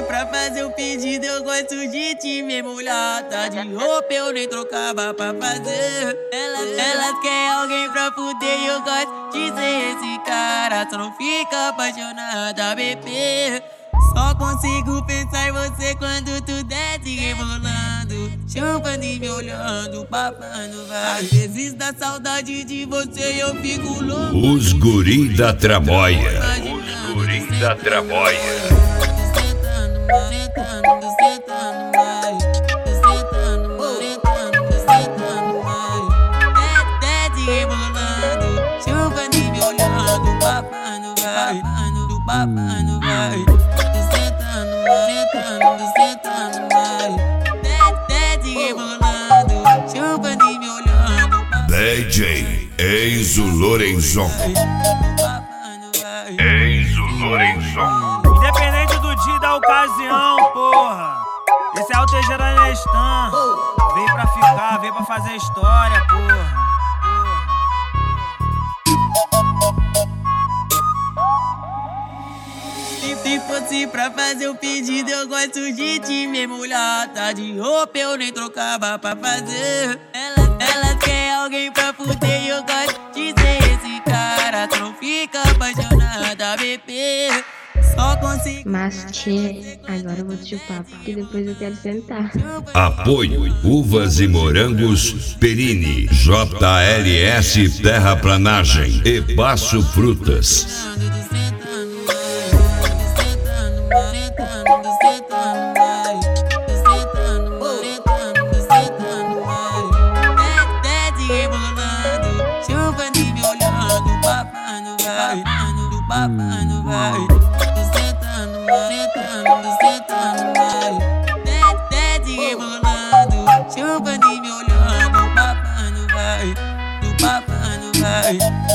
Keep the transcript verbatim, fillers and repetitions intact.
pra fazer o pedido, eu gosto de te ver molhada. De roupa eu nem trocava pra fazer. Elas, elas querem alguém pra fuder e eu gosto de ser esse cara. Só não fica apaixonada, bebê. Só consigo pensar em você quando tu desce rebolando, chupando e me olhando, babando. Às vezes dá saudade de você e eu fico louco. Os guri da tramóia. Os guri da tramóia. Sentando, sentando, vai. Sentando, sentando, sentando, vai. Desce rebolando, chupando e me olhando, babando, vai. Babando, vai. Sentando, sentando, vai. Desce rebolando, chupando e me olhando. D J Enzo Lorenzon. Enzo Lorenzon. Independente do dia e da ocasião, porra. Esse é o Teixeira Nestan. Vem pra ficar, vem pra fazer história, porra. Se fosse pra fazer o pedido, eu gosto de te ver molhada. De roupa eu nem trocava pra fazer. Elas, elas querem alguém pra fuder e eu gosto de ser esse cara. Só não fica apaixonada, bebê. Só consigo. Mas, tchê, agora eu vou te chupar, porque depois eu quero sentar. Apoio Uvas e Morangos Perini, J L S Terraplanagem e Passo Frutas. Babando, vai. Sentando, sentando, sentando, vai. Desce rebolando, chupando e me olhando. Babando, vai. Babando, vai.